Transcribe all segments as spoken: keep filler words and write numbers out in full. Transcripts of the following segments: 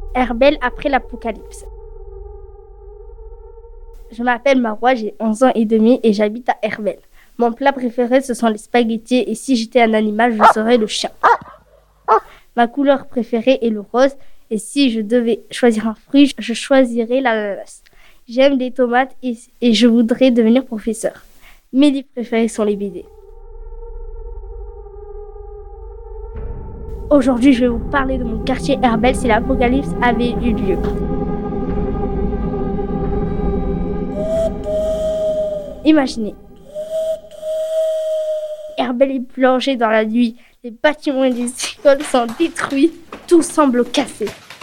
Herbel après l'apocalypse. Je m'appelle Marois, j'ai onze ans et demi et j'habite à Herbel. Mon plat préféré, ce sont les spaghettis et si j'étais un animal, je serais le chien. Ma couleur préférée est le rose et si je devais choisir un fruit, je choisirais l'ananas. J'aime les tomates et, et je voudrais devenir professeur. Mes livres préférés sont les B D. Aujourd'hui, je vais vous parler de mon quartier Herbel si l'apocalypse avait eu lieu. Imaginez, Herbel est plongé dans la nuit, les bâtiments et les écoles sont détruits, tout semble cassé.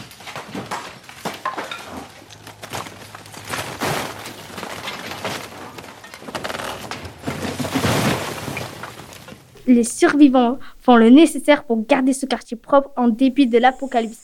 Les survivants font le nécessaire pour garder ce quartier propre en dépit de l'apocalypse.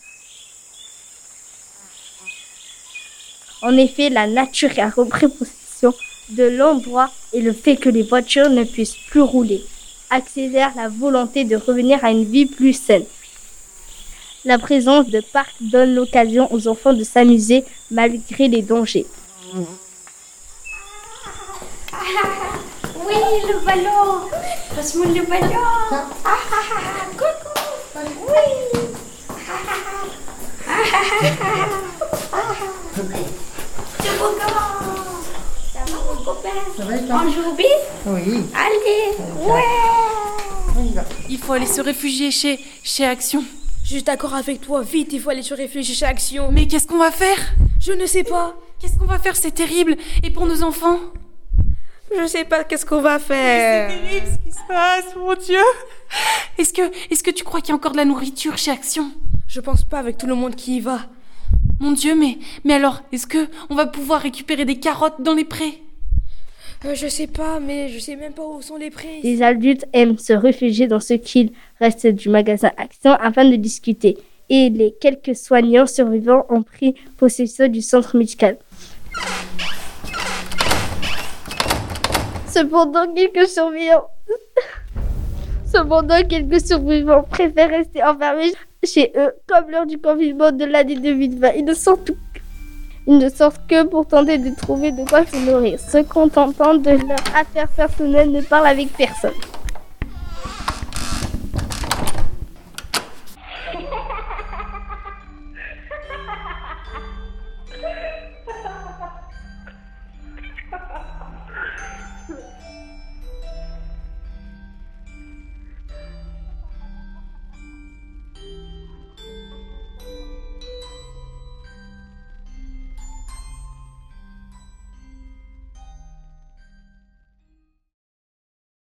En effet, la nature a repris possession de l'endroit et le fait que les voitures ne puissent plus rouler accélère la volonté de revenir à une vie plus saine. La présence de parcs donne l'occasion aux enfants de s'amuser malgré les dangers. Oui, le ballon. Passe-moi le ballon. Ah, ah, ah, coucou. Oui. Ah, ah, ah. C'est bon, comment? Ça va, mon copain? Ça va, toi? On joue vite? Oui. Allez, ouais. On y va. Il faut aller se réfugier chez, chez Action. Je suis d'accord avec toi, vite, il faut aller se réfugier chez Action. Mais qu'est-ce qu'on va faire? Je ne sais pas. Qu'est-ce qu'on va faire? C'est terrible. Et pour nos enfants? Je sais pas qu'est-ce qu'on va faire. C'est terrible ce qui se passe, mon Dieu. Est-ce que, est-ce que tu crois qu'il y a encore de la nourriture chez Action? Je pense pas avec tout le monde qui y va. Mon Dieu, mais, mais alors, est-ce que on va pouvoir récupérer des carottes dans les prés? Euh, je sais pas, mais je sais même pas où sont les prés. Les adultes aiment se réfugier dans ce qu'il reste du magasin Action afin de discuter. Et les quelques soignants survivants ont pris possession du centre médical. Cependant, quelques survivants... Cependant, quelques survivants préfèrent rester enfermés chez eux, comme lors du confinement de l'année deux mille vingt. Ils ne sortent, Ils ne sortent que pour tenter de trouver de quoi se nourrir, se contentant de leurs affaires personnelles, ne parlent avec personne.